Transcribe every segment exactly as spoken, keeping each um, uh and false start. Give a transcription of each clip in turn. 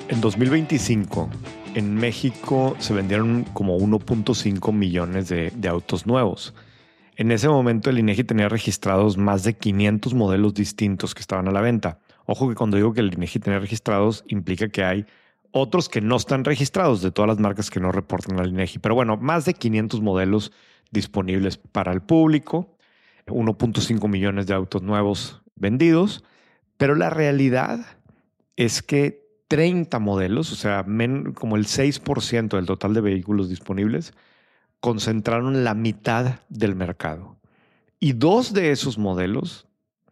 En dos mil veinticinco, en México se vendieron como uno punto cinco millones de, de autos nuevos. En ese momento el INEGI tenía registrados más de quinientos modelos distintos que estaban a la venta. Ojo que cuando digo que el INEGI tenía registrados implica que hay otros que no están registrados de todas las marcas que no reportan al INEGI. Pero bueno, más de quinientos modelos disponibles para el público, uno punto cinco millones de autos nuevos vendidos. Pero la realidad es que treinta modelos, o sea, men, como el seis por ciento del total de vehículos disponibles, concentraron la mitad del mercado. Y dos de esos modelos,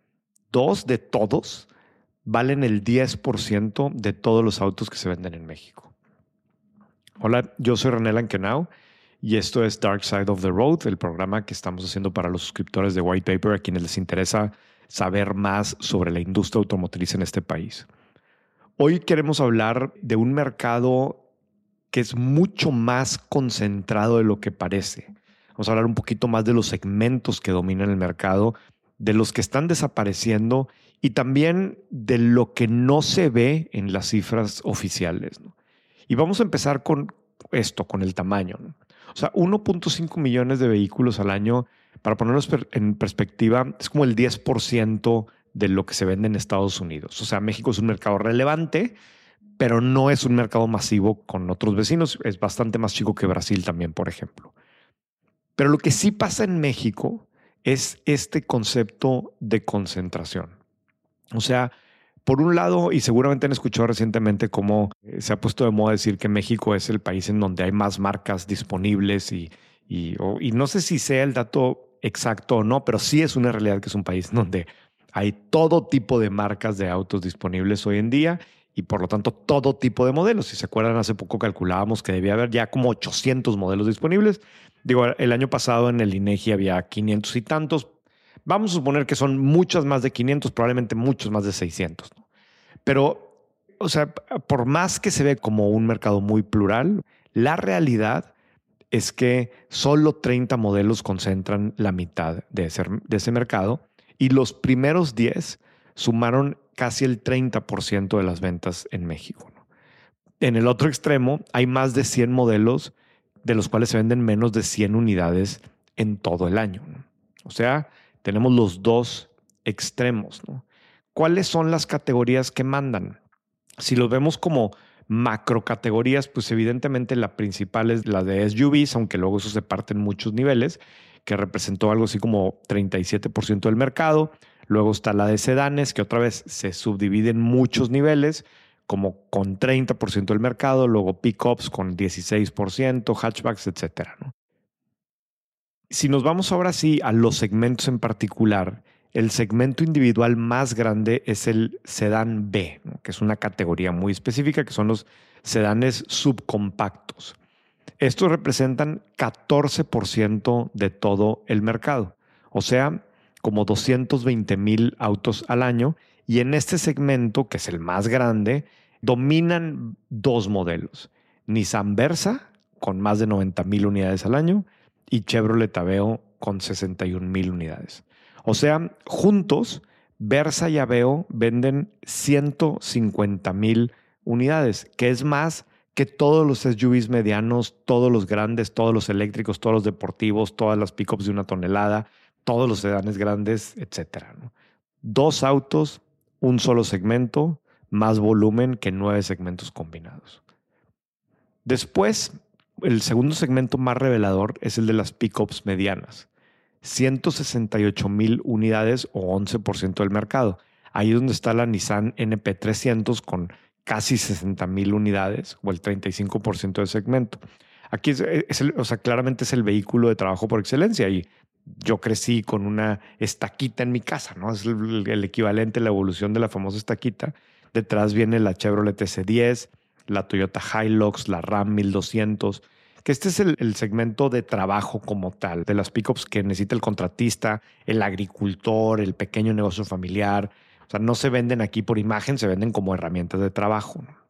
dos de todos, valen el diez por ciento de todos los autos que se venden en México. Hola, yo soy René Lankenau y esto es Dark Side of the Road, el programa que estamos haciendo para los suscriptores de White Paper a quienes les interesa saber más sobre la industria automotriz en este país. Hoy queremos hablar de un mercado que es mucho más concentrado de lo que parece. Vamos a hablar un poquito más de los segmentos que dominan el mercado, de los que están desapareciendo y también de lo que no se ve en las cifras oficiales, ¿no? Y vamos a empezar con esto, con el tamaño, ¿no? O sea, uno punto cinco millones de vehículos al año, para ponerlos en perspectiva, es como el diez por ciento de lo que se vende en Estados Unidos. O sea, México es un mercado relevante, pero no es un mercado masivo con otros vecinos. Es bastante más chico que Brasil también, por ejemplo. Pero lo que sí pasa en México es este concepto de concentración. O sea, por un lado, y seguramente han escuchado recientemente cómo se ha puesto de moda decir que México es el país en donde hay más marcas disponibles y, y, o, y no sé si sea el dato exacto o no, pero sí es una realidad que es un país donde hay todo tipo de marcas de autos disponibles hoy en día y por lo tanto todo tipo de modelos. Si se acuerdan, hace poco calculábamos que debía haber ya como ochocientos modelos disponibles. Digo, el año pasado en el INEGI había quinientos y tantos. Vamos a suponer que son muchas más de quinientos, probablemente muchos más de seiscientos, ¿no? Pero, o sea, por más que se ve como un mercado muy plural, la realidad es que solo treinta modelos concentran la mitad de ese, de ese mercado y los primeros diez sumaron casi el treinta por ciento de las ventas en México, ¿no? En el otro extremo hay más de cien modelos de los cuales se venden menos de cien unidades en todo el año, ¿no? O sea, tenemos los dos extremos, ¿no? ¿Cuáles son las categorías que mandan? Si los vemos como macro categorías, pues evidentemente la principal es la de S U Vs, aunque luego eso se parte en muchos niveles, que representó algo así como treinta y siete por ciento del mercado. Luego está la de sedanes, que otra vez se subdivide en muchos niveles, como con treinta por ciento del mercado, luego pickups con dieciséis por ciento, hatchbacks, etcétera, ¿no? Si nos vamos ahora sí a los segmentos en particular, el segmento individual más grande es el sedán B, ¿no? Que es una categoría muy específica, que son los sedanes subcompactos. Estos representan catorce por ciento de todo el mercado, o sea, como doscientos veinte mil autos al año. Y en este segmento, que es el más grande, dominan dos modelos: Nissan Versa, con más de noventa mil unidades al año, y Chevrolet Aveo, con sesenta y un mil unidades. O sea, juntos, Versa y Aveo venden ciento cincuenta mil unidades, que es más que todos los S U Vs medianos, todos los grandes, todos los eléctricos, todos los deportivos, todas las pickups de una tonelada, todos los sedanes grandes, etcétera, ¿no? Dos autos, un solo segmento, más volumen que nueve segmentos combinados. Después, el segundo segmento más revelador es el de las pickups medianas. ciento sesenta y ocho mil unidades o once por ciento del mercado. Ahí es donde está la Nissan N P trescientos con casi sesenta mil unidades o el treinta y cinco por ciento del segmento. Aquí es, es el, o sea, claramente es el vehículo de trabajo por excelencia y yo crecí con una estaquita en mi casa, ¿no? Es el, el equivalente a la evolución de la famosa estaquita. Detrás viene la Chevrolet S diez, la Toyota Hilux, la Ram mil doscientos, que este es el, el segmento de trabajo como tal, de las pickups que necesita el contratista, el agricultor, el pequeño negocio familiar. O sea, no se venden aquí por imagen, se venden como herramientas de trabajo, ¿no?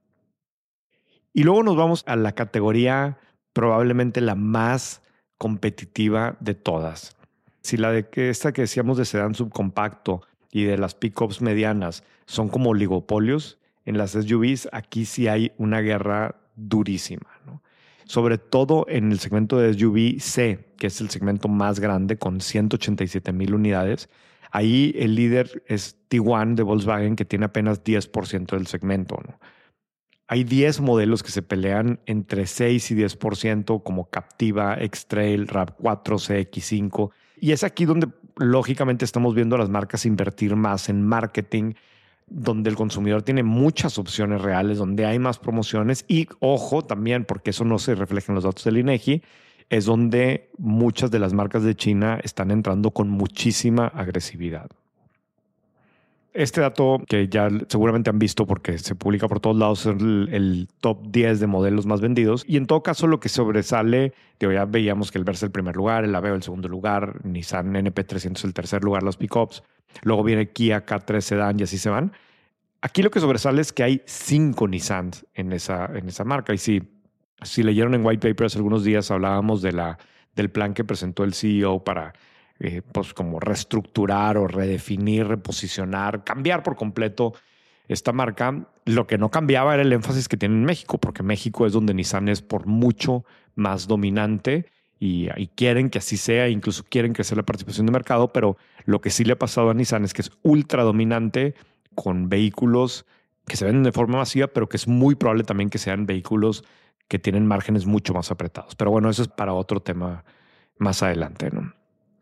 Y luego nos vamos a la categoría probablemente la más competitiva de todas. Si la de que esta que decíamos de sedán subcompacto y de las pickups medianas son como oligopolios, en las S U Vs, aquí sí hay una guerra durísima, ¿no? Sobre todo en el segmento de S U V C, que es el segmento más grande con ciento ochenta y siete mil unidades. Ahí el líder es Tiguan de Volkswagen, que tiene apenas diez por ciento del segmento, ¿no? Hay diez modelos que se pelean entre seis y diez por ciento, como Captiva, X-Trail, RAV cuatro, C X cinco. Y es aquí donde lógicamente estamos viendo a las marcas invertir más en marketing, donde el consumidor tiene muchas opciones reales, donde hay más promociones y, ojo, también, porque eso no se refleja en los datos del INEGI, es donde muchas de las marcas de China están entrando con muchísima agresividad. Este dato que ya seguramente han visto porque se publica por todos lados es el, el top diez de modelos más vendidos. Y en todo caso lo que sobresale, digo, ya veíamos que el Versa el primer lugar, el Aveo el segundo lugar, Nissan N P trescientos el tercer lugar, los pickups. Luego viene Kia K tres Sedan y así se van. Aquí lo que sobresale es que hay cinco Nissan en esa, en esa marca. Y si, si leyeron en White Papers algunos días hablábamos de la, del plan que presentó el C E O para... Eh, pues como reestructurar o redefinir, reposicionar, cambiar por completo esta marca. Lo que no cambiaba era el énfasis que tiene en México, porque México es donde Nissan es por mucho más dominante y, y quieren que así sea, incluso quieren crecer la participación de mercado, pero lo que sí le ha pasado a Nissan es que es ultra dominante con vehículos que se venden de forma masiva, pero que es muy probable también que sean vehículos que tienen márgenes mucho más apretados. Pero bueno, eso es para otro tema más adelante, ¿no?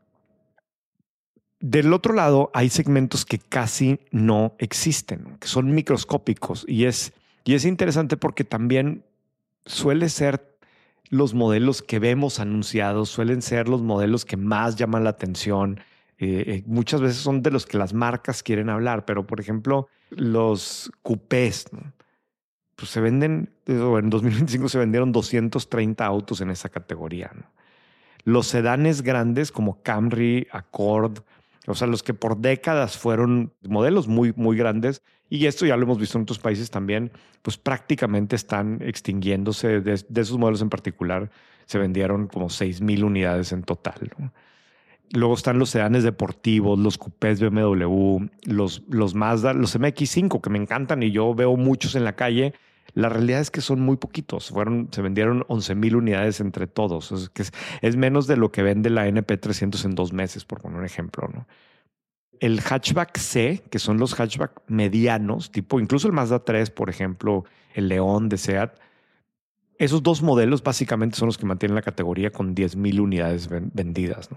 Del otro lado, hay segmentos que casi no existen, que son microscópicos. Y es, y es interesante porque también suele ser los modelos que vemos anunciados, suelen ser los modelos que más llaman la atención. Eh, eh, muchas veces son de los que las marcas quieren hablar, pero por ejemplo, los coupés, ¿no? Pues se venden, en dos mil veinticinco se vendieron doscientos treinta autos en esa categoría, ¿no? Los sedanes grandes como Camry, Accord, o sea, los que por décadas fueron modelos muy, muy grandes, y esto ya lo hemos visto en otros países también, pues prácticamente están extinguiéndose. De, de esos modelos en particular se vendieron como seis mil unidades en total, ¿no? Luego están los sedanes deportivos, los coupés B M W, los, los Mazda, los M X cinco, que me encantan y yo veo muchos en la calle. La realidad es que son muy poquitos. Fueron, se vendieron once mil unidades entre todos. Es, que es, es menos de lo que vende la N P trescientos en dos meses, por poner un ejemplo, ¿no? El hatchback C, que son los hatchback medianos, tipo incluso el Mazda tres, por ejemplo, el León de Seat, esos dos modelos básicamente son los que mantienen la categoría con diez mil unidades vendidas, ¿no?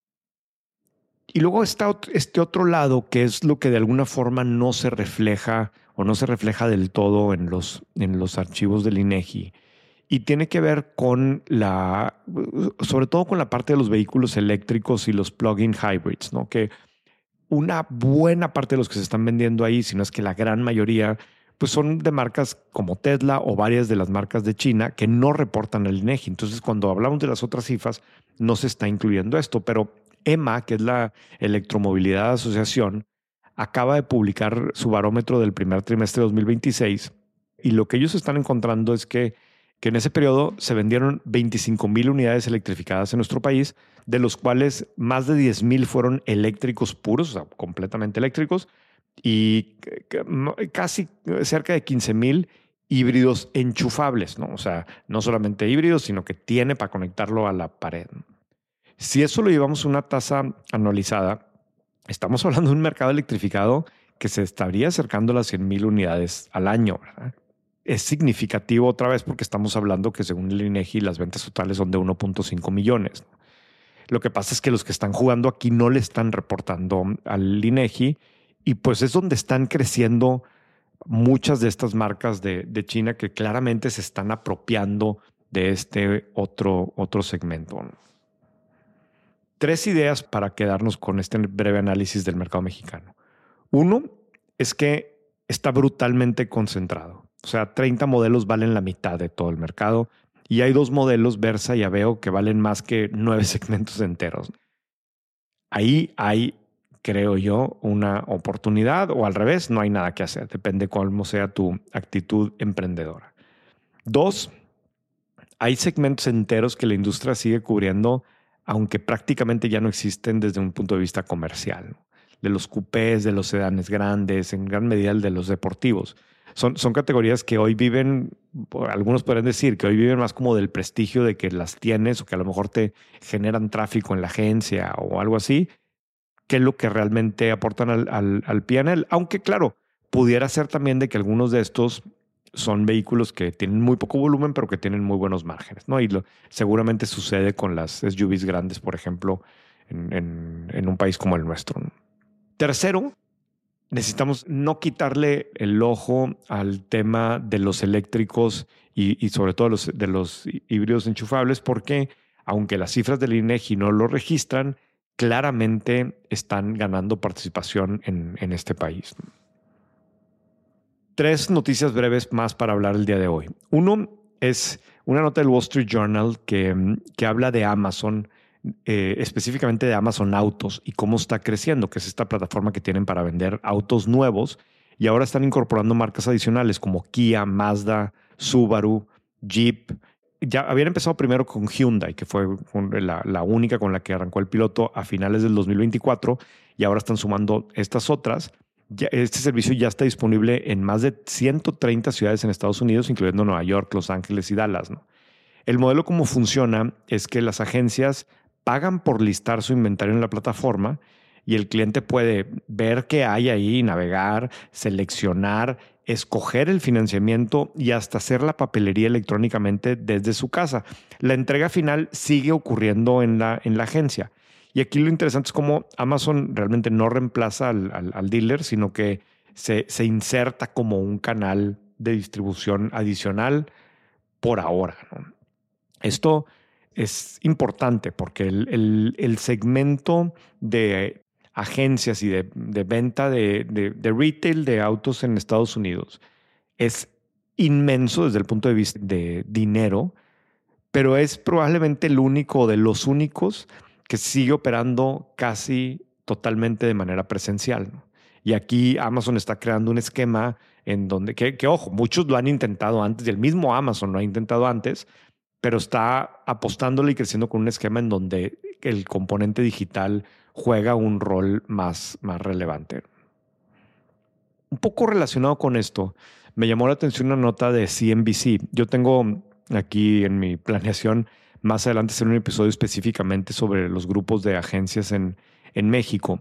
Y luego está este otro lado, que es lo que de alguna forma no se refleja o no se refleja del todo en los, en los archivos del INEGI. Y tiene que ver con la, sobre todo con la parte de los vehículos eléctricos y los plug-in hybrids, ¿no? Que una buena parte de los que se están vendiendo ahí, si no es que la gran mayoría, pues son de marcas como Tesla o varias de las marcas de China que no reportan al INEGI. Entonces, cuando hablamos de las otras cifras, no se está incluyendo esto, pero E M A, que es la Electromovilidad Asociación, acaba de publicar su barómetro del primer trimestre de dos mil veintiséis y lo que ellos están encontrando es que, que en ese periodo se vendieron veinticinco mil unidades electrificadas en nuestro país, de los cuales más de diez mil fueron eléctricos puros, o sea, completamente eléctricos, y casi cerca de quince mil híbridos enchufables, ¿no? O sea, no solamente híbridos, sino que tiene para conectarlo a la pared, ¿no? Si eso lo llevamos a una tasa anualizada, estamos hablando de un mercado electrificado que se estaría acercando a las cien mil unidades al año, ¿verdad? Es significativo otra vez porque estamos hablando que según el INEGI las ventas totales son de uno punto cinco millones. Lo que pasa es que los que están jugando aquí no le están reportando al INEGI y pues es donde están creciendo muchas de estas marcas de, de China que claramente se están apropiando de este otro, otro segmento. Tres ideas para quedarnos con este breve análisis del mercado mexicano. Uno es que está brutalmente concentrado. O sea, treinta modelos valen la mitad de todo el mercado y hay dos modelos, Versa y Aveo, que valen más que nueve segmentos enteros. Ahí hay, creo yo, una oportunidad o al revés, no hay nada que hacer. Depende cómo sea tu actitud emprendedora. Dos, hay segmentos enteros que la industria sigue cubriendo, aunque prácticamente ya no existen desde un punto de vista comercial, ¿no? De los coupés, de los sedanes grandes, en gran medida el de los deportivos. Son, son categorías que hoy viven, algunos podrían decir que hoy viven más como del prestigio de que las tienes o que a lo mejor te generan tráfico en la agencia o algo así, que es lo que realmente aportan al, al, al P and L. Aunque claro, pudiera ser también de que algunos de estos son vehículos que tienen muy poco volumen, pero que tienen muy buenos márgenes, ¿no? Y lo, seguramente sucede con las S U Vs grandes, por ejemplo, en, en, en un país como el nuestro, ¿no? Tercero, necesitamos no quitarle el ojo al tema de los eléctricos y, y sobre todo los, de los híbridos enchufables, porque aunque las cifras del INEGI no lo registran, claramente están ganando participación en, en este país. Tres noticias breves más para hablar el día de hoy. Uno es una nota del Wall Street Journal que, que habla de Amazon, eh, específicamente de Amazon Autos y cómo está creciendo, que es esta plataforma que tienen para vender autos nuevos y ahora están incorporando marcas adicionales como Kia, Mazda, Subaru, Jeep. Ya habían empezado primero con Hyundai, que fue la, la única con la que arrancó el piloto a finales del dos mil veinticuatro y ahora están sumando estas otras. Ya, este servicio ya está disponible en más de ciento treinta ciudades en Estados Unidos, incluyendo Nueva York, Los Ángeles y Dallas, ¿no? El modelo como funciona es que las agencias pagan por listar su inventario en la plataforma y el cliente puede ver qué hay ahí, navegar, seleccionar, escoger el financiamiento y hasta hacer la papelería electrónicamente desde su casa. La entrega final sigue ocurriendo en la, en la agencia. Y aquí lo interesante es cómo Amazon realmente no reemplaza al, al, al dealer, sino que se, se inserta como un canal de distribución adicional por ahora, ¿no? Esto es importante porque el, el, el segmento de agencias y de, de venta de, de, de retail de autos en Estados Unidos es inmenso desde el punto de vista de dinero, pero es probablemente el único de los únicos que sigue operando casi totalmente de manera presencial, ¿no? Y aquí Amazon está creando un esquema en donde, que, que ojo, muchos lo han intentado antes y el mismo Amazon lo ha intentado antes, pero está apostándole y creciendo con un esquema en donde el componente digital juega un rol más, más relevante. Un poco relacionado con esto, me llamó la atención una nota de C N B C. Yo tengo aquí en mi planeación más adelante hacer un episodio específicamente sobre los grupos de agencias en, en México.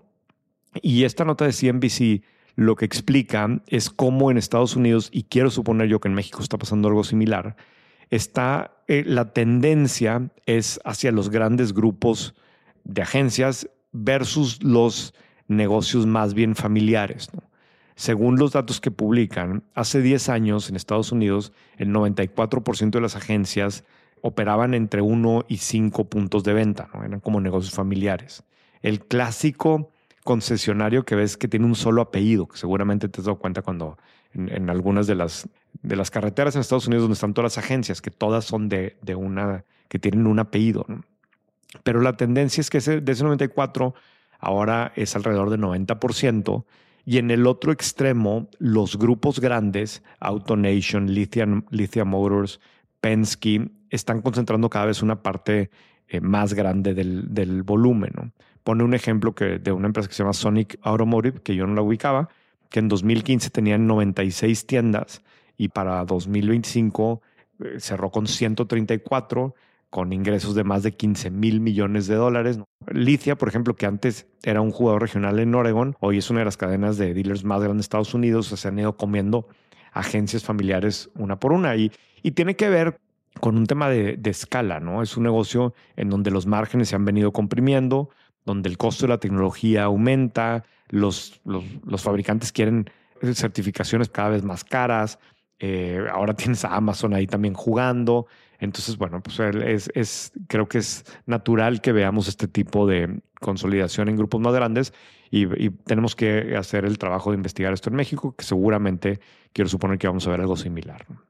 Y esta nota de C N B C lo que explica es cómo en Estados Unidos, y quiero suponer yo que en México está pasando algo similar, está eh, la tendencia es hacia los grandes grupos de agencias versus los negocios más bien familiares, ¿no? Según los datos que publican, hace diez años en Estados Unidos, el noventa y cuatro por ciento de las agencias operaban entre uno y cinco puntos de venta, ¿no? Eran como negocios familiares. El clásico concesionario que ves que tiene un solo apellido, que seguramente te has dado cuenta cuando en, en algunas de las, de las carreteras en Estados Unidos donde están todas las agencias, que todas son de, de una, que tienen un apellido, ¿no? Pero la tendencia es que ese, de ese noventa y cuatro ahora es alrededor del noventa por ciento. Y en el otro extremo, los grupos grandes, AutoNation, Lithia, Lithia Motors, Penske, están concentrando cada vez una parte eh, más grande del, del volumen, ¿no? Pone un ejemplo que, de una empresa que se llama Sonic Automotive, que yo no la ubicaba, que en dos mil quince tenían noventa y seis tiendas y para dos mil veinticinco eh, cerró con ciento treinta y cuatro, con ingresos de más de quince mil millones de dólares. Lithia, por ejemplo, que antes era un jugador regional en Oregon, hoy es una de las cadenas de dealers más grandes de Estados Unidos. O sea, se han ido comiendo agencias familiares una por una. Y, y tiene que ver con un tema de, de escala, ¿no? Es un negocio en donde los márgenes se han venido comprimiendo, donde el costo de la tecnología aumenta, los, los, los fabricantes quieren certificaciones cada vez más caras. Eh, ahora tienes a Amazon ahí también jugando. Entonces, bueno, pues es, es, creo que es natural que veamos este tipo de consolidación en grupos más grandes y, y tenemos que hacer el trabajo de investigar esto en México, que seguramente quiero suponer que vamos a ver algo similar, ¿no?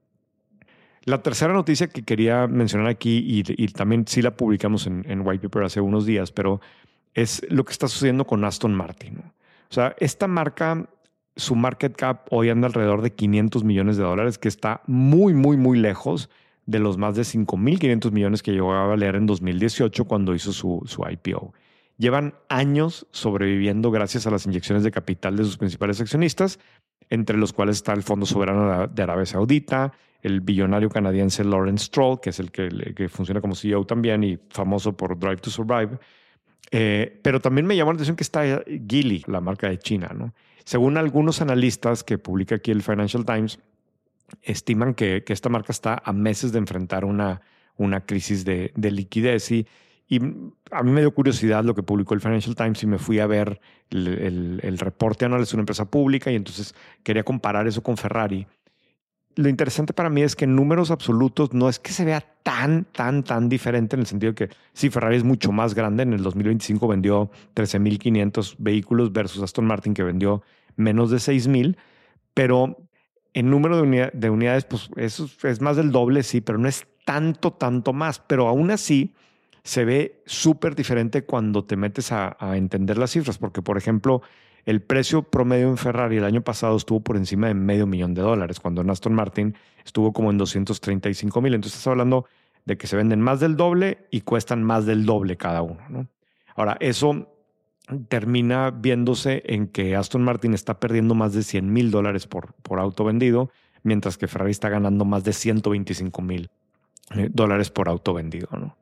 La tercera noticia que quería mencionar aquí, y, y también sí la publicamos en, en White Paper hace unos días, pero es lo que está sucediendo con Aston Martin, ¿no? O sea, esta marca, su market cap hoy anda alrededor de quinientos millones de dólares, que está muy, muy, muy lejos de los más de cinco mil quinientos millones que llegó a valer en dos mil dieciocho cuando hizo su, su I P O. Llevan años sobreviviendo gracias a las inyecciones de capital de sus principales accionistas entre los cuales está el Fondo Soberano de Arabia Saudita, el billonario canadiense Lawrence Stroll, que es el que, el que funciona como C E O también y famoso por Drive to Survive. Eh, pero también me llamó la atención que está Geely, la marca de China, ¿no? Según algunos analistas que publica aquí el Financial Times, estiman que, que esta marca está a meses de enfrentar una, una crisis de, de liquidez. Y, y a mí me dio curiosidad lo que publicó el Financial Times y me fui a ver el, el, el reporte anual. Es una empresa pública y entonces quería comparar eso con Ferrari. Lo interesante para mí es que en números absolutos no es que se vea tan, tan, tan diferente en el sentido de que sí, Ferrari es mucho más grande. En el dos mil veinticinco vendió trece mil quinientos vehículos versus Aston Martin que vendió menos de seis mil, pero en número de, unidad, de unidades, pues eso es más del doble, sí, pero no es tanto, tanto más. Pero aún así se ve súper diferente cuando te metes a, a entender las cifras, porque por ejemplo, el precio promedio en Ferrari el año pasado estuvo por encima de medio millón de dólares, cuando en Aston Martin estuvo como en doscientos treinta y cinco mil. Entonces estás hablando de que se venden más del doble y cuestan más del doble cada uno, ¿no? Ahora, eso termina viéndose en que Aston Martin está perdiendo más de cien mil dólares por, por auto vendido, mientras que Ferrari está ganando más de ciento veinticinco mil eh, dólares por auto vendido, ¿no?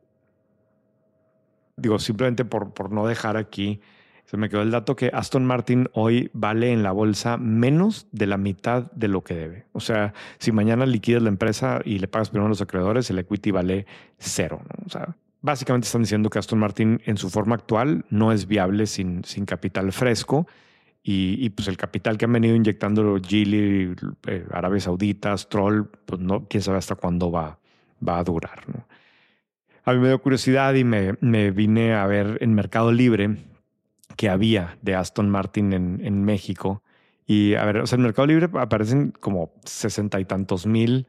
Digo, simplemente por, por no dejar aquí, se me quedó el dato que Aston Martin hoy vale en la bolsa menos de la mitad de lo que debe. O sea, si mañana liquidas la empresa y le pagas primero a los acreedores, el equity vale cero, ¿no? O sea, básicamente están diciendo que Aston Martin en su forma actual no es viable sin, sin capital fresco y, y pues el capital que han venido inyectando Geely, eh, Arabia Saudita, Stroll, pues no, quién sabe hasta cuándo va, va a durar, ¿no? A mí me dio curiosidad y me, me vine a ver en Mercado Libre que había de Aston Martin en, en México. Y a ver, o sea, en Mercado Libre aparecen como sesenta y tantos mil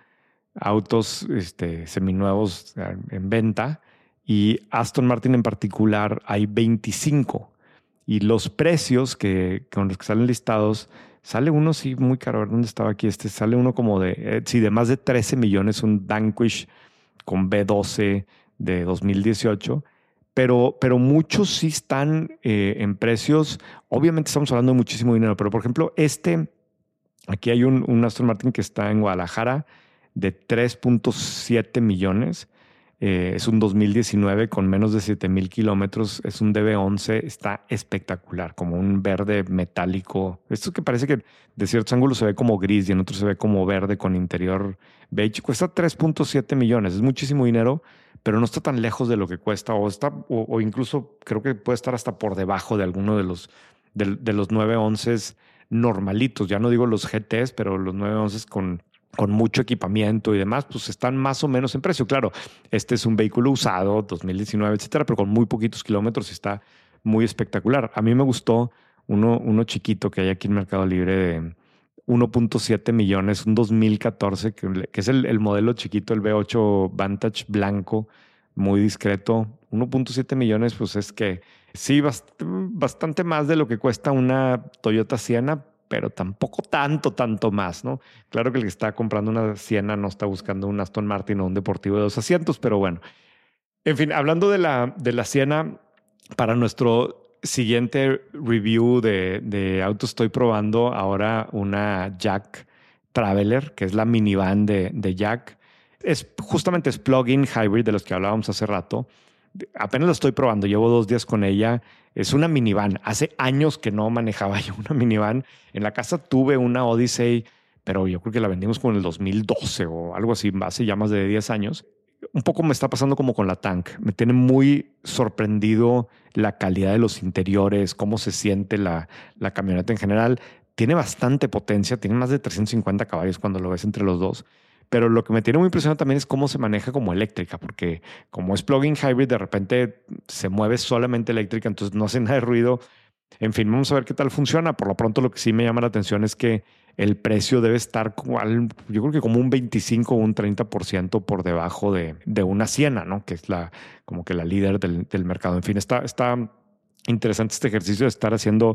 autos este, seminuevos en venta y Aston Martin en particular hay veinticinco. Y los precios que, con los que salen listados, sale uno sí muy caro. A ver, ¿dónde estaba aquí? Este sale uno como de, eh, sí, de más de trece millones, un Vanquish con V doce de dos mil dieciocho. Pero, pero muchos sí están eh, en precios. Obviamente estamos hablando de muchísimo dinero, pero por ejemplo, este, aquí hay un, un Aston Martin que está en Guadalajara de tres punto siete millones. Eh, es un dos mil diecinueve con menos de siete mil kilómetros. Es un D B once. Está espectacular, como un verde metálico. Esto que parece que de ciertos ángulos se ve como gris y en otros se ve como verde con interior beige. Cuesta tres punto siete millones. Es muchísimo dinero, pero no está tan lejos de lo que cuesta o, está, o, o incluso creo que puede estar hasta por debajo de alguno de los, de, de los nueve once normalitos. Ya no digo los G Ts, pero los nueve once con con mucho equipamiento y demás, pues están más o menos en precio. Claro, este es un vehículo usado, dos mil diecinueve, etcétera, pero con muy poquitos kilómetros y está muy espectacular. A mí me gustó uno, uno chiquito que hay aquí en Mercado Libre de uno punto siete millones, un dos mil catorce, que, que es el, el modelo chiquito, el V ocho Vantage blanco, muy discreto. uno punto siete millones, pues es que sí, bast bastante más de lo que cuesta una Toyota Sienna, pero tampoco tanto, tanto más, ¿no? Claro que el que está comprando una Sienna no está buscando un Aston Martin o un deportivo de dos asientos, pero bueno. En fin, hablando de la, de la Sienna, para nuestro siguiente review de, de autos estoy probando ahora una Jack Traveler, que es la minivan de, de Jack. Es justamente es plug-in hybrid de los que hablábamos hace rato. Apenas la estoy probando, llevo dos días con ella. Es una minivan. Hace años que no manejaba yo una minivan. En la casa tuve una Odyssey, pero yo creo que la vendimos como en el dos mil doce o algo así, hace ya más de diez años. Un poco me está pasando como con la Tank. Me tiene muy sorprendido la calidad de los interiores, cómo se siente la, la camioneta en general. Tiene bastante potencia, tiene más de trescientos cincuenta caballos cuando lo ves entre los dos. Pero lo que me tiene muy impresionado también es cómo se maneja como eléctrica, porque como es plug-in hybrid, de repente se mueve solamente eléctrica, entonces no hace nada de ruido. En fin, vamos a ver qué tal funciona. Por lo pronto, lo que sí me llama la atención es que el precio debe estar como al, yo creo que como un veinticinco o un treinta por ciento por debajo de, de una Sienna, ¿no? Que es la, como que la líder del, del mercado. En fin, está, está interesante este ejercicio de estar haciendo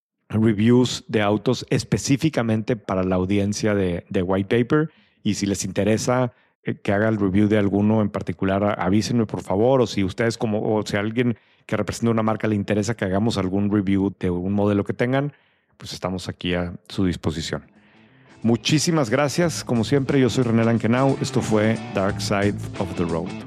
reviews de autos específicamente para la audiencia de, de White Paper. Y si les interesa eh, que haga el review de alguno en particular, avísenme por favor. O si ustedes como, o si a alguien que representa una marca le interesa que hagamos algún review de un modelo que tengan, pues estamos aquí a su disposición. Muchísimas gracias. Como siempre, yo soy René Lankenau. Esto fue Dark Side of the Road.